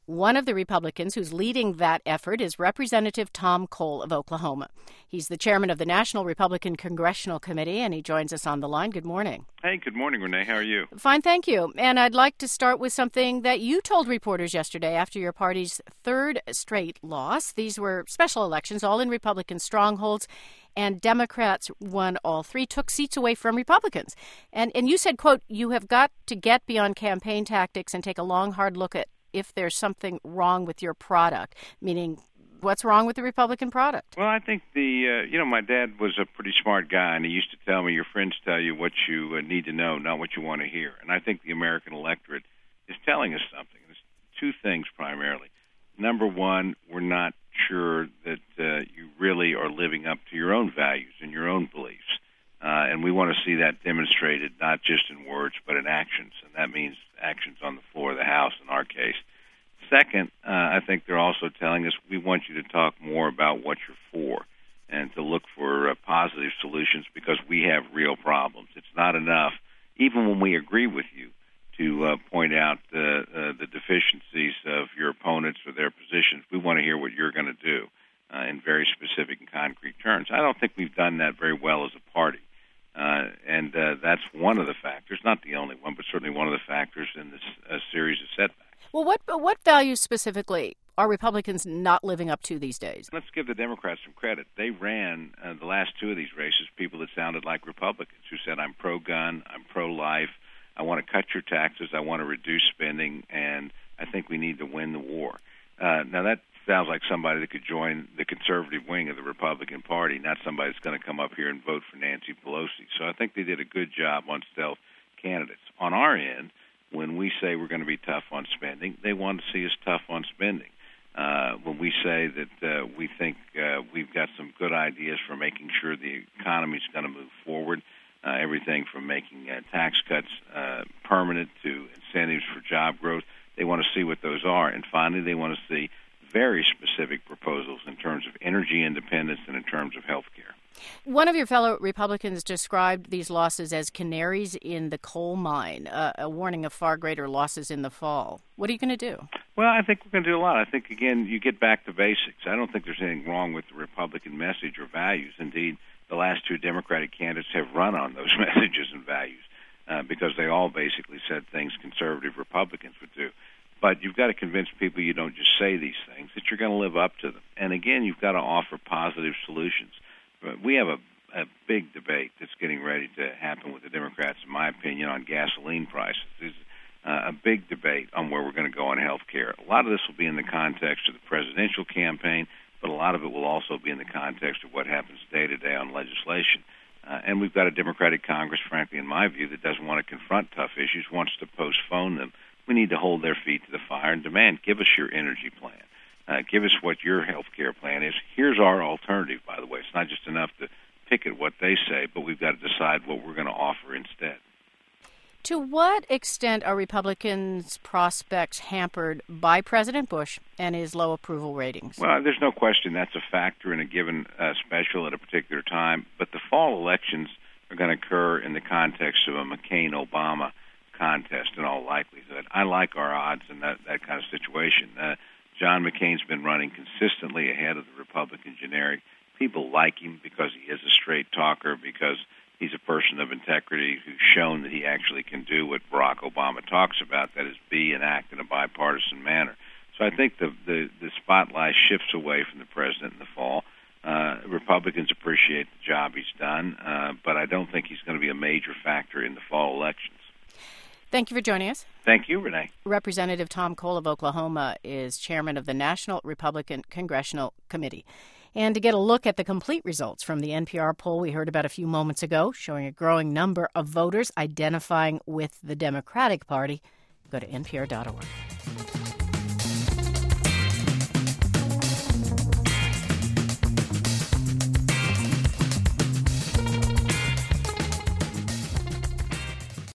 One of the Republicans who's leading that effort is Representative Tom Cole of Oklahoma. He's the chairman of the National Republican Congressional Committee, and he joins us on the line. Good morning. Hey, good morning, Renee. How are you? Fine, thank you. And I'd like to start with something that you told reporters yesterday after your party's third straight loss. These were special elections, all in Republican strongholds, and Democrats won all three, took seats away from Republicans. And you said, quote, you have got to get beyond campaign tactics and take a long, hard look at if there's something wrong with your product, meaning what's wrong with the Republican product? Well, I think my dad was a pretty smart guy, and he used to tell me your friends tell you what you need to know, not what you want to hear. And I think the American electorate is telling us something. There's two things primarily. Number one, we're not sure that you really are living up to your own values and your own beliefs. And we want to see that demonstrated not just in words but in actions, and that means actions on the floor of the House in our case. Second, I think they're also telling us we want you to talk more about what you're for and to look for positive solutions because we have real problems. It's not enough, even when we agree with you, to point out the deficiencies of your opponents or their positions. We want to hear what you're going to do in very specific and concrete terms. I don't think we've done that very well as a party. And that's one of the factors, not the only one, but certainly one of the factors in this series of setbacks. Well, what values specifically are Republicans not living up to these days? Let's give the Democrats some credit. They ran the last two of these races people that sounded like Republicans who said, I'm pro-gun, I'm pro-life, I want to cut your taxes, I want to reduce spending, and I think we need to win the war. Now, that sounds like somebody that could join the conservative wing of the Republican Party, not somebody that's going to come up here and vote for Nancy Pelosi. So I think they did a good job on stealth candidates. On our end, when we say we're going to be tough on spending, they want to see us tough on spending. When we say that we think we've got some good ideas for making sure the economy is going to move forward, everything from making tax cuts permanent to incentives for job growth, they want to see what those are. And finally, they want to see very specific proposals in terms of energy independence and in terms of health care. One of your fellow Republicans described these losses as canaries in the coal mine, a warning of far greater losses in the fall. What are you going to do? Well, I think we're going to do a lot. I think, again, you get back to basics. I don't think there's anything wrong with the Republican message or values. Indeed, the last two Democratic candidates have run on those messages and values because they all basically said things conservative Republicans would do. But you've got to convince people you don't just say these things, that you're going to live up to them. And again, you've got to offer positive solutions. We have a big debate that's getting ready to happen with the Democrats, in my opinion, on gasoline prices. There's a big debate on where we're going to go on health care. A lot of this will be in the context of the presidential campaign, but a lot of it will also be in the context of what happens day to day on legislation. And we've got a Democratic Congress, frankly, in my view, that doesn't want to confront tough issues, wants to postpone them. We need to hold their feet to the fire and demand, give us your energy plan. Give us what your health care plan is. Here's our alternative, by the way. It's not just enough to pick at what they say, but we've got to decide what we're going to offer instead. To what extent are Republicans' prospects hampered by President Bush and his low approval ratings? Well, there's no question that's a factor in a given special at a particular time, but the fall elections are going to occur in the context of a McCain-Obama contest in all likelihood. I like our odds in that kind of situation. John McCain's been running consistently ahead of the Republican generic. People like him because he is a straight talker, because he's a person of integrity who's shown that he actually can do what Barack Obama talks about, that is, be and act in a bipartisan manner. So I think the spotlight shifts away from the president in the fall. Republicans appreciate the job he's done, but I don't think he's going to be a major factor in the fall elections. Thank you for joining us. Thank you, Renee. Representative Tom Cole of Oklahoma is chairman of the National Republican Congressional Committee. And to get a look at the complete results from the NPR poll we heard about a few moments ago, showing a growing number of voters identifying with the Democratic Party, go to npr.org.